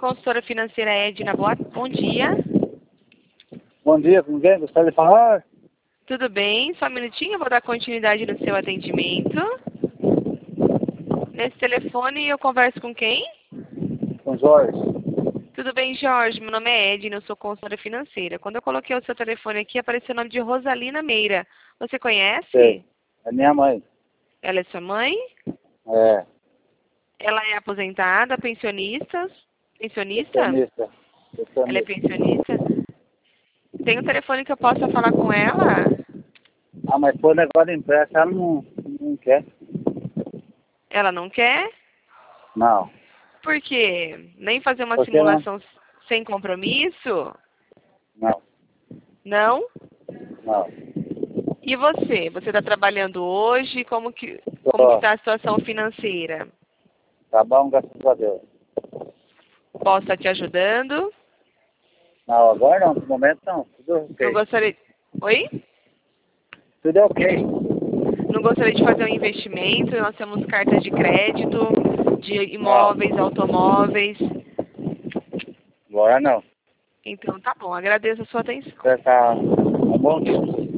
consultora financeira Edna. Bom dia. Bom dia, com quem? Gostaria de falar? Tudo bem? Só um minutinho, eu vou dar continuidade no seu atendimento. Nesse telefone eu converso com quem? Com Jorge. Tudo bem, Jorge? Meu nome é Edna, eu sou consultora financeira. Quando eu coloquei o seu telefone aqui, apareceu o nome de Rosalina Meira. Você conhece? Sei. É minha mãe. Ela é sua mãe? É. Ela é aposentada, pensionista? Pensionista? Pensionista. Ela é Pensionista. pensionista? Tem um telefone que eu possa falar com ela? Ah, mas foi negócio de empréstimo, ela não quer. Ela não quer? Não. Por quê? Nem fazer uma Porque não? simulação sem compromisso? Não. Não? Não. E você? Você está trabalhando hoje? Como que Tô. está a situação financeira? Tá bom, graças a Deus. Posso estar te ajudando? Não, agora não, no momento não. Tudo Não ok. gostaria... Oi? Tudo é ok. Não gostaria de fazer um investimento? Nós temos cartas de crédito, de Não. imóveis, automóveis. Agora não. Então, tá bom. Agradeço a sua atenção. Tá um bom dia.